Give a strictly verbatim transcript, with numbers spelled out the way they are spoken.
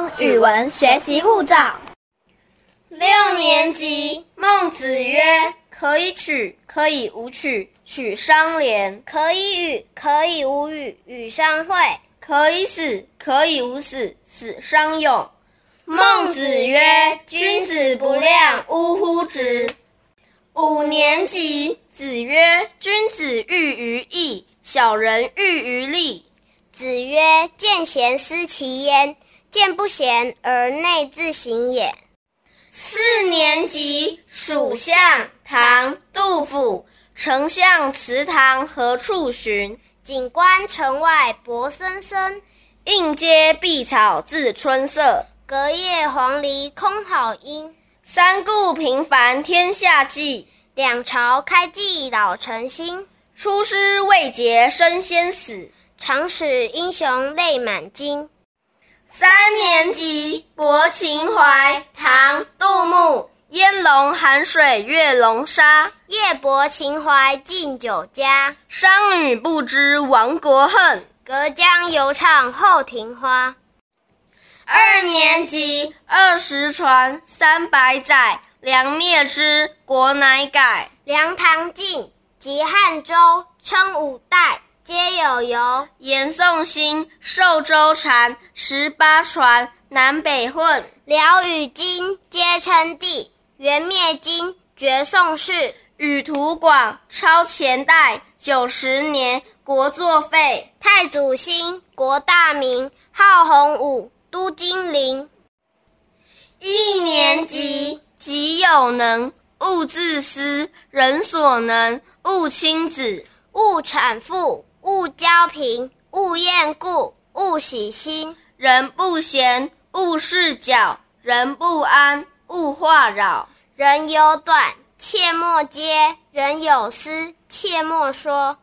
通语文学习护照。 六年级，孟子曰：可以取，可以无取，取相连； 可以语，可以无语，语相会； 可以死，可以无死，死相拥。孟子曰：君子不量，呜呼之。五年级，子曰：君子喻于义，小人喻于利。 子曰：见贤思齐焉，见不贤而内自省也。 四年级，属相，唐，杜甫。丞相祠堂何处寻？ 景观城外柏森森。 映阶碧草自春色， 隔叶黄鹂空好音。 三顾频烦天下计， 两朝开济老臣心。 出师未捷身先死， 常使英雄泪满襟。 三年级，泊秦淮，唐，杜牧。烟笼寒水月笼沙， 夜泊秦淮近酒家。 商女不知亡国恨， 隔江犹唱后庭花。 二年级，二十传，三百载，梁灭之，国乃改。 梁唐晋及汉周，称五代，皆有由。 严宋兴，寿周禅，十八传，南北混。 辽与金，皆称帝。元灭金，绝宋氏。 语图广，超前代，九十年，国作废。 太祖兴，国大明，号洪武，都金陵。 一年级，己有能，勿自私，人所能，勿轻訾。 勿产妇，勿骄贫，勿厌故，勿喜新。 人不闲，勿事搅；人不安，勿话扰。 人有短，切莫揭；人有私，切莫说。